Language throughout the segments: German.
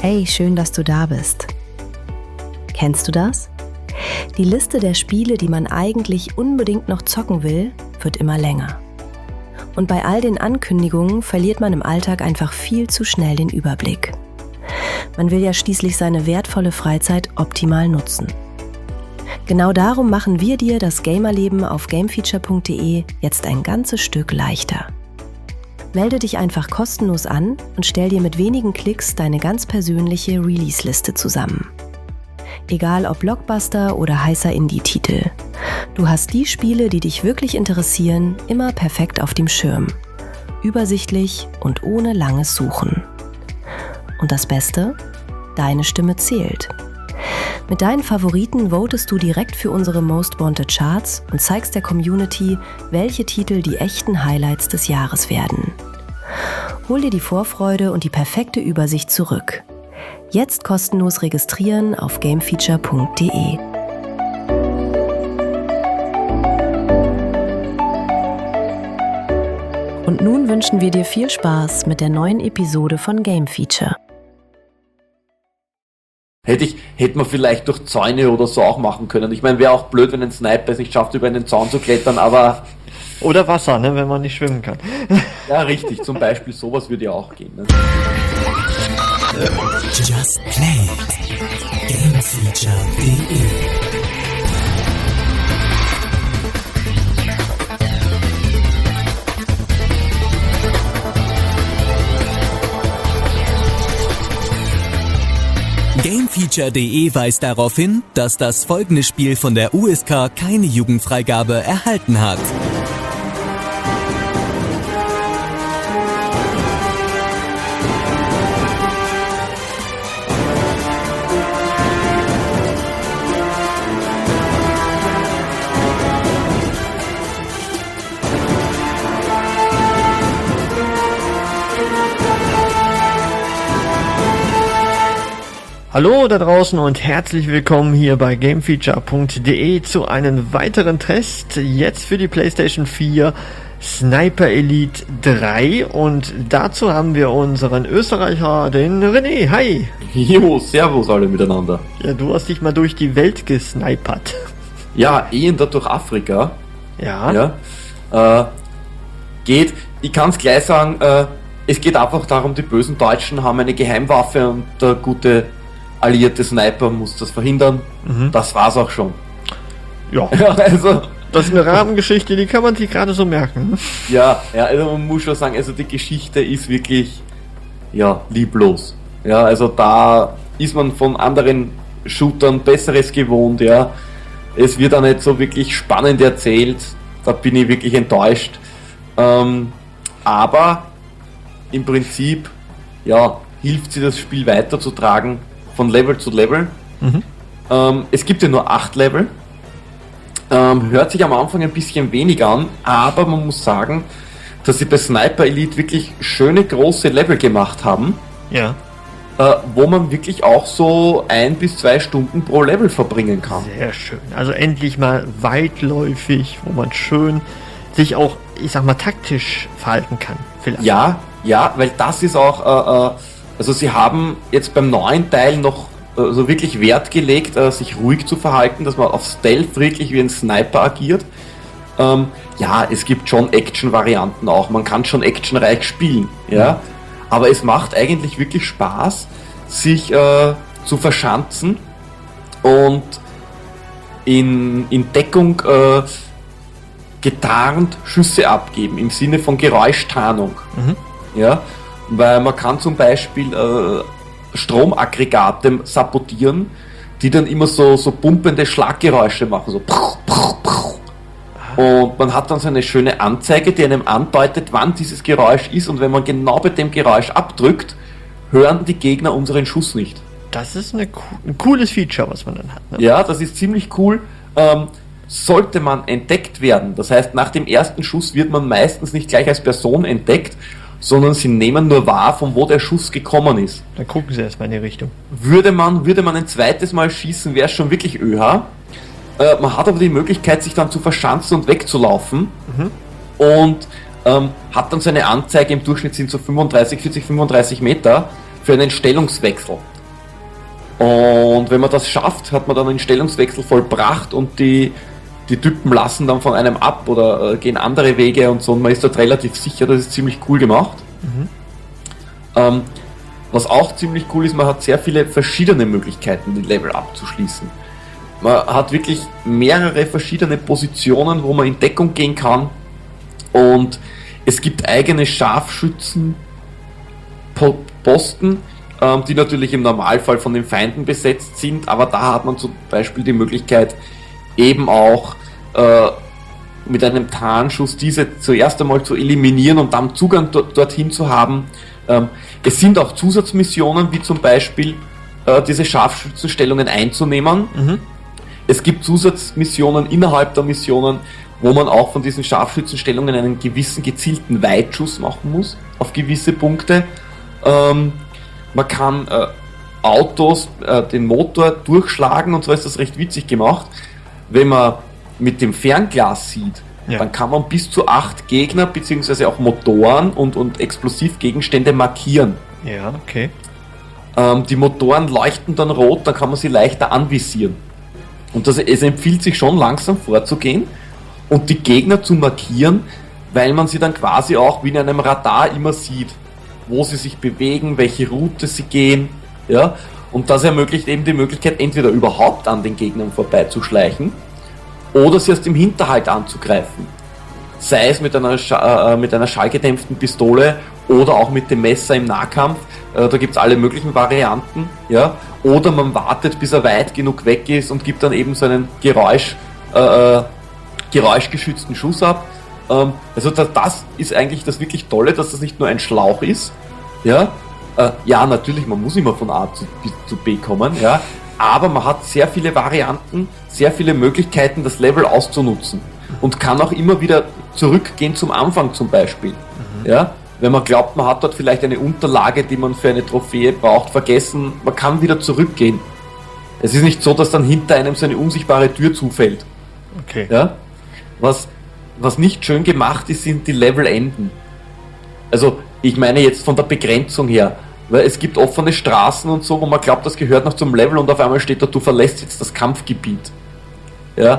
Hey, schön, dass du da bist. Kennst du das? Die Liste der Spiele, die man eigentlich unbedingt noch zocken will, wird immer länger. Und bei all den Ankündigungen verliert man im Alltag einfach viel zu schnell den Überblick. Man will ja schließlich seine wertvolle Freizeit optimal nutzen. Genau darum machen wir dir das Gamerleben auf gamefeature.de jetzt ein ganzes Stück leichter. Melde dich einfach kostenlos an und stell dir mit wenigen Klicks deine ganz persönliche Release-Liste zusammen. Egal ob Blockbuster oder heißer Indie-Titel. Du hast die Spiele, die dich wirklich interessieren, immer perfekt auf dem Schirm. Übersichtlich und ohne langes Suchen. Und das Beste? Deine Stimme zählt. Mit deinen Favoriten votest du direkt für unsere Most Wanted Charts und zeigst der Community, welche Titel die echten Highlights des Jahres werden. Hol dir die Vorfreude und die perfekte Übersicht zurück. Jetzt kostenlos registrieren auf gamefeature.de. Und nun wünschen wir dir viel Spaß mit der neuen Episode von Game Feature. Hätte man vielleicht durch Zäune oder so auch machen können. Ich meine, wäre auch blöd, wenn ein Sniper es nicht schafft, über einen Zaun zu klettern, aber... Oder Wasser, ne, wenn man nicht schwimmen kann. Ja, richtig. Zum Beispiel sowas würde ja auch gehen. Ne? Just Play It. Gamefeature.de. Gamefeature.de weist darauf hin, dass das folgende Spiel von der USK keine Jugendfreigabe erhalten hat. Hallo da draußen und herzlich willkommen hier bei gamefeature.de zu einem weiteren Test, jetzt für die PlayStation 4 Sniper Elite 3, und dazu haben wir unseren Österreicher, den René. Hi! Jo, servus alle miteinander. Ja, du hast dich mal durch die Welt gesnipert. Ja, da durch Afrika. Ja. Geht, ich kann es gleich sagen, es geht einfach darum, die bösen Deutschen haben eine Geheimwaffe und der gute alliierte Sniper muss das verhindern. Das war's auch schon. Ja. Also, das ist eine Rahmengeschichte, die kann man sich gerade so merken. Ja, also man muss schon sagen, also die Geschichte ist wirklich, ja, lieblos. Ja, also da ist man von anderen Shootern Besseres gewohnt, ja. Es wird auch nicht so wirklich spannend erzählt, da bin ich wirklich enttäuscht. Aber im Prinzip, ja, hilft sie das Spiel weiterzutragen, von Level zu Level. Es gibt ja nur 8 Level. Hört sich am Anfang ein bisschen wenig an, aber man muss sagen, dass sie bei Sniper Elite wirklich schöne große Level gemacht haben. Ja. Wo man wirklich auch so 1 bis 2 Stunden pro Level verbringen kann. Sehr schön. Also endlich mal weitläufig, wo man schön sich auch, ich sag mal, taktisch verhalten kann. Vielleicht. Ja, weil das ist auch... Also sie haben jetzt beim neuen Teil noch so wirklich Wert gelegt, sich ruhig zu verhalten, dass man auf Stealth wirklich wie ein Sniper agiert. Ja, es gibt schon Action-Varianten auch, man kann schon actionreich spielen, ja. Aber es macht eigentlich wirklich Spaß, sich zu verschanzen und in Deckung getarnt Schüsse abgeben, im Sinne von Geräuschtarnung. Ja. Weil man kann zum Beispiel Stromaggregate sabotieren, die dann immer so pumpende Schlaggeräusche machen, so. Und man hat dann so eine schöne Anzeige, die einem andeutet, wann dieses Geräusch ist, und wenn man genau bei dem Geräusch abdrückt, hören die Gegner unseren Schuss nicht. Das ist ein cooles Feature, was man dann hat. Ne? Ja, das ist ziemlich cool. Sollte man entdeckt werden, das heißt, nach dem ersten Schuss wird man meistens nicht gleich als Person entdeckt, sondern sie nehmen nur wahr, von wo der Schuss gekommen ist. Dann gucken sie erstmal in die Richtung. Würde man ein zweites Mal schießen, wäre es schon wirklich ÖH. Man hat aber die Möglichkeit, sich dann zu verschanzen und wegzulaufen. Und hat dann so eine Anzeige, im Durchschnitt sind so 35 Meter, für einen Stellungswechsel. Und wenn man das schafft, hat man dann einen Stellungswechsel vollbracht und die Typen lassen dann von einem ab oder gehen andere Wege und so, und man ist dort relativ sicher, das ist ziemlich cool gemacht. Was auch ziemlich cool ist, man hat sehr viele verschiedene Möglichkeiten, die Level abzuschließen. Man hat wirklich mehrere verschiedene Positionen, wo man in Deckung gehen kann, und es gibt eigene Scharfschützenposten, die natürlich im Normalfall von den Feinden besetzt sind, aber da hat man zum Beispiel die Möglichkeit, eben auch mit einem Tarnschuss diese zuerst einmal zu eliminieren und dann Zugang dorthin zu haben. Es sind auch Zusatzmissionen, wie zum Beispiel diese Scharfschützenstellungen einzunehmen. Es gibt Zusatzmissionen innerhalb der Missionen, wo man auch von diesen Scharfschützenstellungen einen gewissen gezielten Weitschuss machen muss, auf gewisse Punkte. Man kann Autos, den Motor durchschlagen, und zwar ist das recht witzig gemacht. Wenn man mit dem Fernglas sieht, dann kann man bis zu 8 Gegner bzw. auch Motoren und Explosivgegenstände markieren. Ja, okay. Die Motoren leuchten dann rot, dann kann man sie leichter anvisieren. Und es empfiehlt sich schon, langsam vorzugehen und die Gegner zu markieren, weil man sie dann quasi auch wie in einem Radar immer sieht, wo sie sich bewegen, welche Route sie gehen. Ja? Und das ermöglicht eben die Möglichkeit, entweder überhaupt an den Gegnern vorbeizuschleichen oder sie aus dem Hinterhalt anzugreifen. Sei es mit einer schallgedämpften Pistole oder auch mit dem Messer im Nahkampf. Da gibt es alle möglichen Varianten. Ja? Oder man wartet, bis er weit genug weg ist und gibt dann eben so einen geräuschgeschützten Schuss ab. Also das ist eigentlich das wirklich Tolle, dass das nicht nur ein Schlauch ist. Ja, natürlich, man muss immer von A zu B kommen. Ja, aber man hat sehr viele Varianten, sehr viele Möglichkeiten, das Level auszunutzen, und kann auch immer wieder zurückgehen zum Anfang zum Beispiel. Ja, wenn man glaubt, man hat dort vielleicht eine Unterlage, die man für eine Trophäe braucht, vergessen, man kann wieder zurückgehen. Es ist nicht so, dass dann hinter einem so eine unsichtbare Tür zufällt. Okay. Ja, was nicht schön gemacht ist, sind die Levelenden. Also, ich meine jetzt von der Begrenzung her, weil es gibt offene Straßen und so, wo man glaubt, das gehört noch zum Level, und auf einmal steht da, du verlässt jetzt das Kampfgebiet. Ja,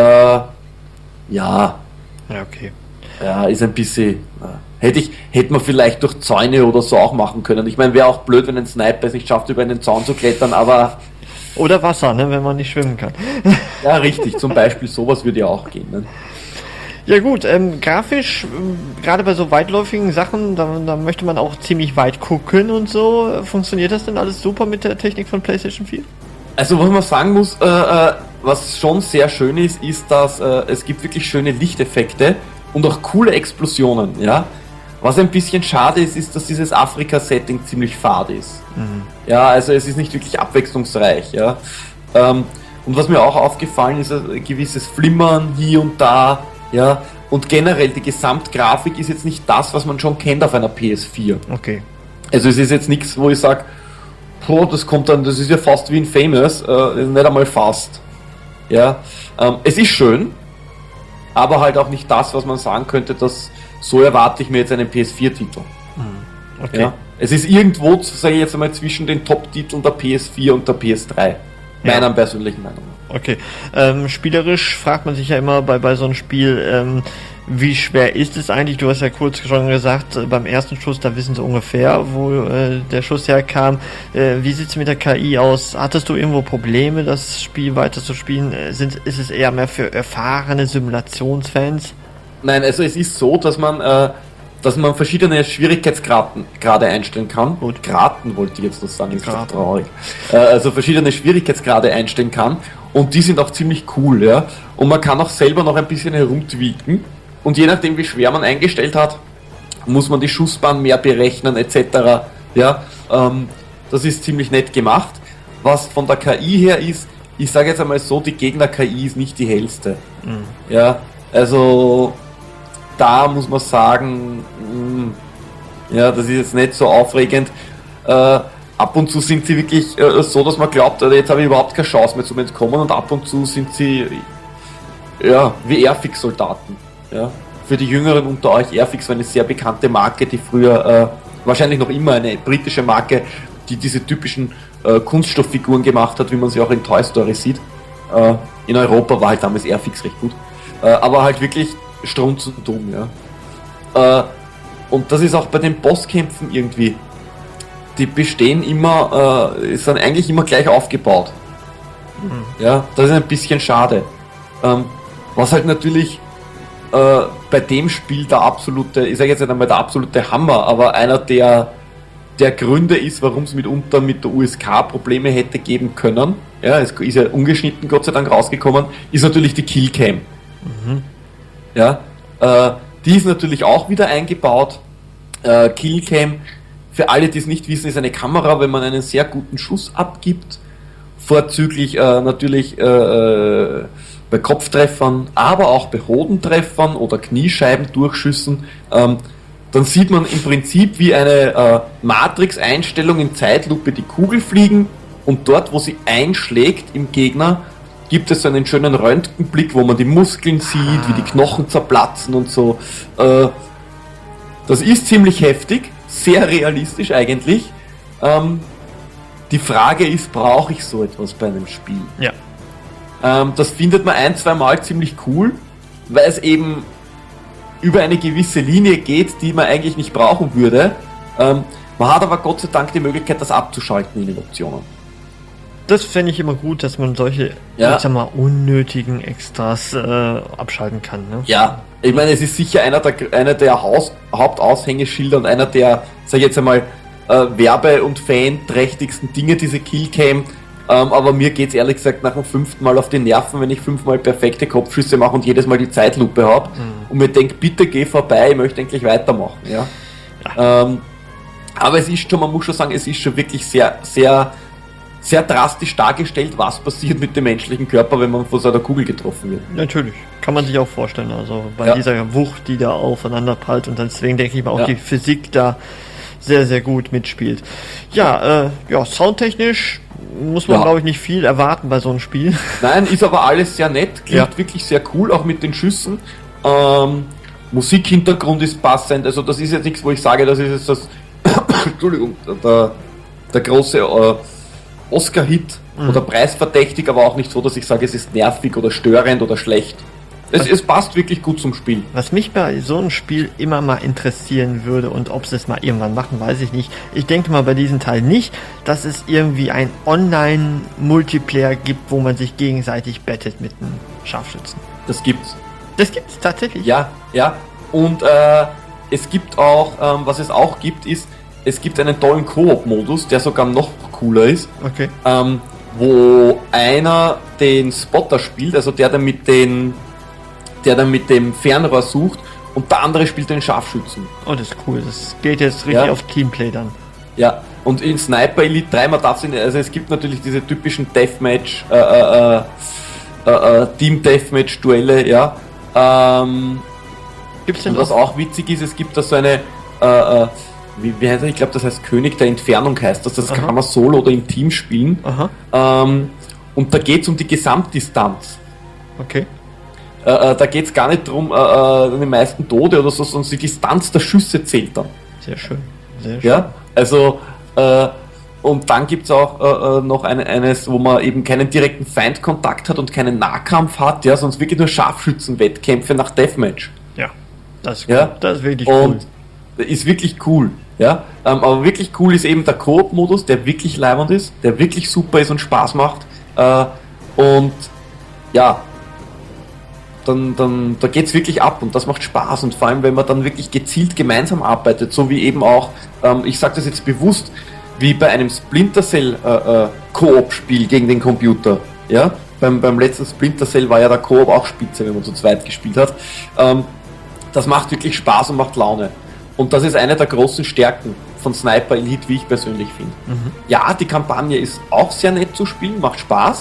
Ja, okay. Ja, ist ein bisschen... Hätte man vielleicht durch Zäune oder so auch machen können. Ich meine, wäre auch blöd, wenn ein Sniper es nicht schafft, über einen Zaun zu klettern, aber... Oder Wasser, ne, wenn man nicht schwimmen kann. Ja, richtig, zum Beispiel sowas würde ja auch gehen. Ne? Ja gut, grafisch, gerade bei so weitläufigen Sachen, da möchte man auch ziemlich weit gucken und so. Funktioniert das denn alles super mit der Technik von PlayStation 4? Also was man sagen muss, was schon sehr schön ist, dass es gibt wirklich schöne Lichteffekte und auch coole Explosionen, ja. Was ein bisschen schade ist, dass dieses Afrika-Setting ziemlich fad ist. Ja, also es ist nicht wirklich abwechslungsreich, ja. Und was mir auch aufgefallen ist, ein gewisses Flimmern hier und da, ja. Und generell die Gesamtgrafik ist jetzt nicht das, was man schon kennt auf einer PS4. Okay. Also es ist jetzt nichts, wo ich sage, das ist ja fast wie in Famous, nicht einmal fast. Ja, es ist schön, aber halt auch nicht das, was man sagen könnte, dass so erwarte ich mir jetzt einen PS4-Titel. Okay. Ja, es ist irgendwo, sage ich jetzt einmal, zwischen den Top-Titeln der PS4 und der PS3. Meiner persönlichen Meinung. Okay. Spielerisch fragt man sich ja immer bei so einem Spiel, wie schwer ist es eigentlich? Du hast ja kurz schon gesagt, beim ersten Schuss, da wissen sie ungefähr, wo der Schuss herkam. Wie sieht es mit der KI aus? Hattest du irgendwo Probleme, das Spiel weiter zu spielen? Ist es eher mehr für erfahrene Simulationsfans? Nein, also es ist so, dass man verschiedene Schwierigkeitsgrade einstellen kann. Und Graden wollte ich jetzt noch sagen, ist doch traurig. Also verschiedene Schwierigkeitsgrade einstellen kann, und die sind auch ziemlich cool, ja. Und man kann auch selber noch ein bisschen herumtweaken, und je nachdem, wie schwer man eingestellt hat, muss man die Schussbahn mehr berechnen etc. Ja, das ist ziemlich nett gemacht. Was von der KI her ist, ich sage jetzt einmal so, die Gegner-KI ist nicht die hellste. Ja, also da muss man sagen, ja, das ist jetzt nicht so aufregend. Ab und zu sind sie wirklich so, dass man glaubt, jetzt habe ich überhaupt keine Chance mehr zum Entkommen, und ab und zu sind sie ja wie Airfix-Soldaten. Ja. Für die Jüngeren unter euch, Airfix war eine sehr bekannte Marke, die früher, wahrscheinlich noch immer eine britische Marke, die diese typischen Kunststofffiguren gemacht hat, wie man sie auch in Toy Story sieht. In Europa war halt damals Airfix recht gut. Aber halt wirklich strunzend dumm, ja. Und das ist auch bei den Bosskämpfen irgendwie. Die bestehen immer, sind eigentlich immer gleich aufgebaut. Ja, das ist ein bisschen schade. Was halt natürlich bei dem Spiel der absolute, ich sage jetzt nicht einmal der absolute Hammer, aber einer der Gründe ist, warum es mitunter mit der USK Probleme hätte geben können. Ja, es ist ja ungeschnitten Gott sei Dank rausgekommen, ist natürlich die Killcam. Ja, die ist natürlich auch wieder eingebaut. Killcam, für alle, die es nicht wissen, ist eine Kamera, wenn man einen sehr guten Schuss abgibt. Vorzüglich natürlich bei Kopftreffern, aber auch bei Hodentreffern oder Kniescheibendurchschüssen. Dann sieht man im Prinzip wie eine Matrix-Einstellung in Zeitlupe die Kugel fliegen und dort, wo sie einschlägt im Gegner, gibt es einen schönen Röntgenblick, wo man die Muskeln sieht, wie die Knochen zerplatzen und so. Das ist ziemlich heftig, sehr realistisch eigentlich. Die Frage ist, brauche ich so etwas bei einem Spiel? Ja. Das findet man 1-2 Mal ziemlich cool, weil es eben über eine gewisse Linie geht, die man eigentlich nicht brauchen würde. Man hat aber Gott sei Dank die Möglichkeit, das abzuschalten in den Optionen. Das fände ich immer gut, dass man solche, ich sag mal, unnötigen Extras abschalten kann. Ne? Ja, ich meine, es ist sicher einer der Hauptaushängeschilder und einer der, sag ich jetzt einmal, werbe- und fanträchtigsten Dinge, diese Killcam. Aber mir geht's ehrlich gesagt nach dem 5. Mal auf die Nerven, wenn ich 5 Mal perfekte Kopfschüsse mache und jedes Mal die Zeitlupe habe und mir denke, bitte geh vorbei, ich möchte eigentlich weitermachen. Ja. Aber es ist schon, man muss schon sagen, es ist schon wirklich sehr, sehr, sehr drastisch dargestellt, was passiert mit dem menschlichen Körper, wenn man von so einer Kugel getroffen wird. Natürlich, kann man sich auch vorstellen, also bei dieser Wucht, die da aufeinander prallt, und deswegen denke ich mal auch die Physik da sehr, sehr gut mitspielt. Ja, soundtechnisch muss man, glaube ich, nicht viel erwarten bei so einem Spiel. Nein, ist aber alles sehr nett, klingt wirklich sehr cool, auch mit den Schüssen. Musikhintergrund ist passend, also das ist jetzt nichts, wo ich sage, das ist jetzt das Entschuldigung, der große Oscar-Hit oder preisverdächtig, aber auch nicht so, dass ich sage, es ist nervig oder störend oder schlecht. Es passt wirklich gut zum Spiel. Was mich bei so einem Spiel immer mal interessieren würde, und ob sie es mal irgendwann machen, weiß ich nicht. Ich denke mal bei diesem Teil nicht, dass es irgendwie ein Online-Multiplayer gibt, wo man sich gegenseitig bettet mit einem Scharfschützen. Das gibt's. Das gibt's tatsächlich? Ja. Und es gibt auch, was es auch gibt, ist, es gibt einen tollen Koop-Modus, der sogar noch cooler ist. Okay. Wo einer den Spotter spielt, also der dann mit dem Fernrohr sucht, und der andere spielt den Scharfschützen. Oh, das ist cool. Das geht jetzt richtig auf Teamplay dann. Ja, und in Sniper Elite 3, man darf also es gibt natürlich diese typischen Deathmatch, Team-Deathmatch-Duelle, ja. Gibt's denn und was auch witzig ist, es gibt da so eine, wie heißt das? Ich glaube, das heißt König der Entfernung heißt das. Das kann man solo oder im Team spielen. Und da geht es um die Gesamtdistanz. Okay. Da geht es gar nicht darum, die meisten Tode oder so, sondern die Distanz der Schüsse zählt dann. Sehr schön. Sehr schön. Ja, also, und dann gibt es auch noch eines, wo man eben keinen direkten Feindkontakt hat und keinen Nahkampf hat, ja, sonst wirklich nur Scharfschützenwettkämpfe nach Deathmatch. Ja, das ist cool. Ja? Das ist wirklich cool. Und ist wirklich cool. Ja, aber wirklich cool ist eben der Koop-Modus, der wirklich leibend ist, der wirklich super ist und Spaß macht. Und ja, dann da geht's wirklich ab und das macht Spaß, und vor allem, wenn man dann wirklich gezielt gemeinsam arbeitet, so wie eben auch, ich sage das jetzt bewusst, wie bei einem Splinter Cell Koop-Spiel gegen den Computer. Ja, beim letzten Splinter Cell war ja der Koop auch spitze, wenn man zu zweit gespielt hat. Das macht wirklich Spaß und macht Laune. Und das ist eine der großen Stärken von Sniper Elite, wie ich persönlich finde. Ja, die Kampagne ist auch sehr nett zu spielen, macht Spaß.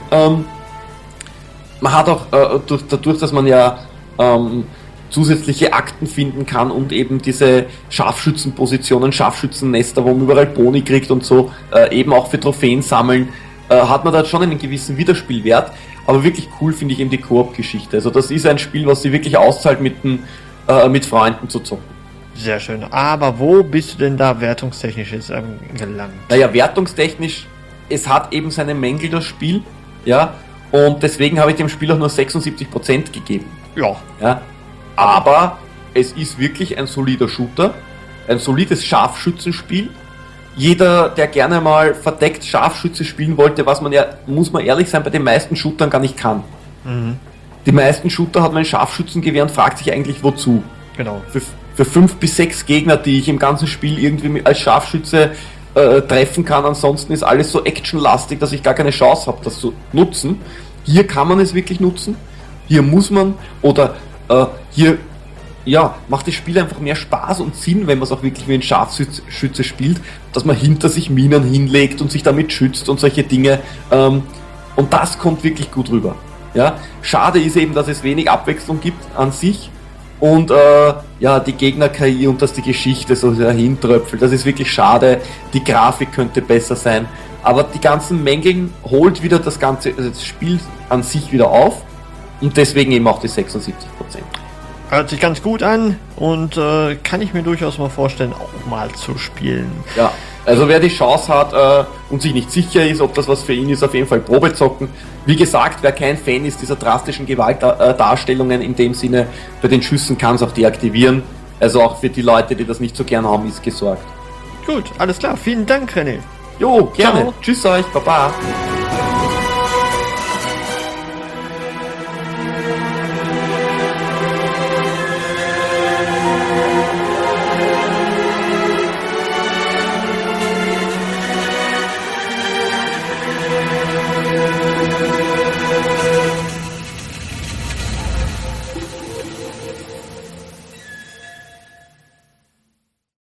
Man hat auch dadurch, dass man ja zusätzliche Akten finden kann und eben diese Scharfschützenpositionen, Scharfschützennester, wo man überall Boni kriegt und so, eben auch für Trophäen sammeln, hat man da schon einen gewissen Wiederspielwert. Aber wirklich cool finde ich eben die Koop-Geschichte. Also das ist ein Spiel, was sich wirklich auszahlt, mit Freunden zu zocken. Sehr schön. Aber wo bist du denn da wertungstechnisch jetzt gelangt? Naja, wertungstechnisch es hat eben seine Mängel, das Spiel, ja, und deswegen habe ich dem Spiel auch nur 76% gegeben. Ja. Aber es ist wirklich ein solider Shooter, ein solides Scharfschützenspiel. Jeder, der gerne mal verdeckt Scharfschütze spielen wollte, was man ja, muss man ehrlich sein, bei den meisten Shootern gar nicht kann. Die meisten Shooter hat man ein Scharfschützengewehr und fragt sich eigentlich wozu. Genau. Für 5 bis 6 Gegner, die ich im ganzen Spiel irgendwie als Scharfschütze treffen kann. Ansonsten ist alles so actionlastig, dass ich gar keine Chance habe, das zu nutzen. Hier kann man es wirklich nutzen. Hier muss man, oder hier macht das Spiel einfach mehr Spaß und Sinn, wenn man es auch wirklich wie ein Scharfschütze spielt, dass man hinter sich Minen hinlegt und sich damit schützt und solche Dinge. Und das kommt wirklich gut rüber. Ja? Schade ist eben, dass es wenig Abwechslung gibt an sich. Und die Gegner-KI und dass die Geschichte so dahin tröpfelt, das ist wirklich schade. Die Grafik könnte besser sein. Aber die ganzen Mängel holt wieder das Spiel an sich wieder auf. Und deswegen eben auch die 76%. Hört sich ganz gut an und kann ich mir durchaus mal vorstellen, auch mal zu spielen. Ja, also wer die Chance hat und sich nicht sicher ist, ob das was für ihn ist, auf jeden Fall Probe zocken. Wie gesagt, wer kein Fan ist dieser drastischen Gewaltdarstellungen in dem Sinne, bei den Schüssen kann es auch deaktivieren. Also auch für die Leute, die das nicht so gern haben, ist gesorgt. Gut, alles klar. Vielen Dank, René. Jo, gerne. Ciao. Tschüss euch, Baba.